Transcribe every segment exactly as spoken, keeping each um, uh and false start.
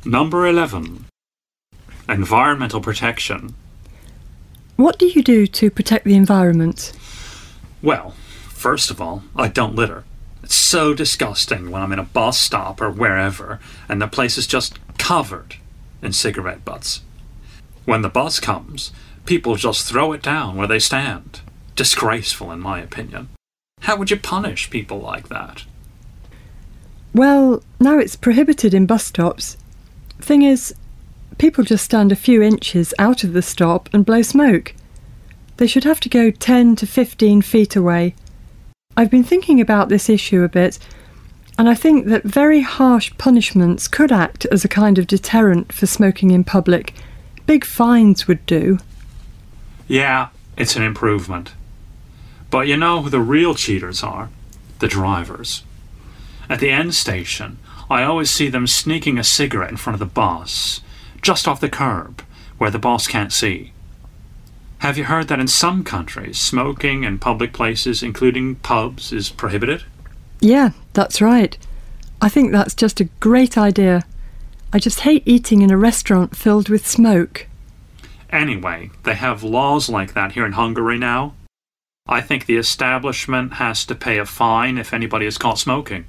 Number eleven. Environmental protection. What do you do to protect the environment? Well, first of all, I don't litter. It's so disgusting when I'm in a bus stop or wherever and the place is just covered in cigarette butts. When the bus comes, people just throw it down where they stand. Disgraceful, in my opinion. How would you punish people like that? Well, now it's prohibited in bus stops. Thing is, people just stand a few inches out of the stop and blow smoke. They should have to go ten to fifteen feet away. I've been thinking about this issue a bit, and I think that very harsh punishments could act as a kind of deterrent for smoking in public. Big fines would do. Yeah, it's an improvement. But you know who the real cheaters are? The drivers. At the end station, I always see them sneaking a cigarette in front of the bus, just off the curb, where the boss can't see. Have you heard that in some countries, smoking in public places, including pubs, is prohibited? Yeah, that's right. I think that's just a great idea. I just hate eating in a restaurant filled with smoke. Anyway, they have laws like that here in Hungary now. I think the establishment has to pay a fine if anybody is caught smoking.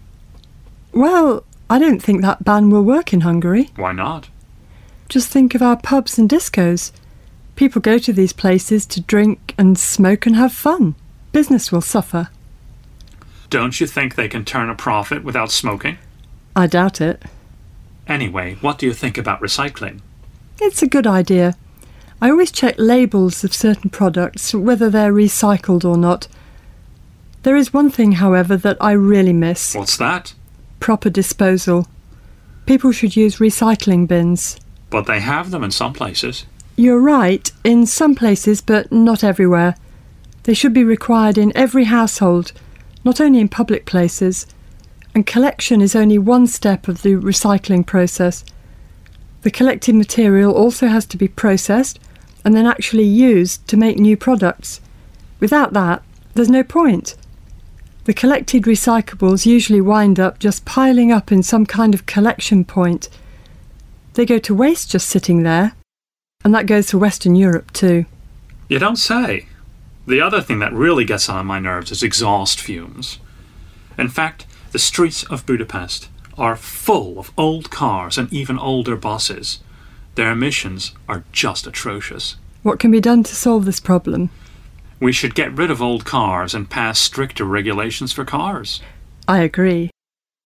Well, I don't think that ban will work in Hungary. Why not? Just think of our pubs and discos. People go to these places to drink and smoke and have fun. Business will suffer. Don't you think they can turn a profit without smoking? I doubt it. Anyway, what do you think about recycling? It's a good idea. I always check labels of certain products, whether they're recycled or not. There is one thing, however, that I really miss. What's that? Proper disposal. People should use recycling bins. But they have them in some places. You're right, in some places, but not everywhere. They should be required in every household, not only in public places. And collection is only one step of the recycling process. The collected material also has to be processed and then actually used to make new products. Without that, there's no point. The collected recyclables usually wind up just piling up in some kind of collection point. They go to waste just sitting there. And that goes for Western Europe too. You don't say. The other thing that really gets on my nerves is exhaust fumes. In fact, the streets of Budapest are full of old cars and even older buses. Their emissions are just atrocious. What can be done to solve this problem? We should get rid of old cars and pass stricter regulations for cars. I agree.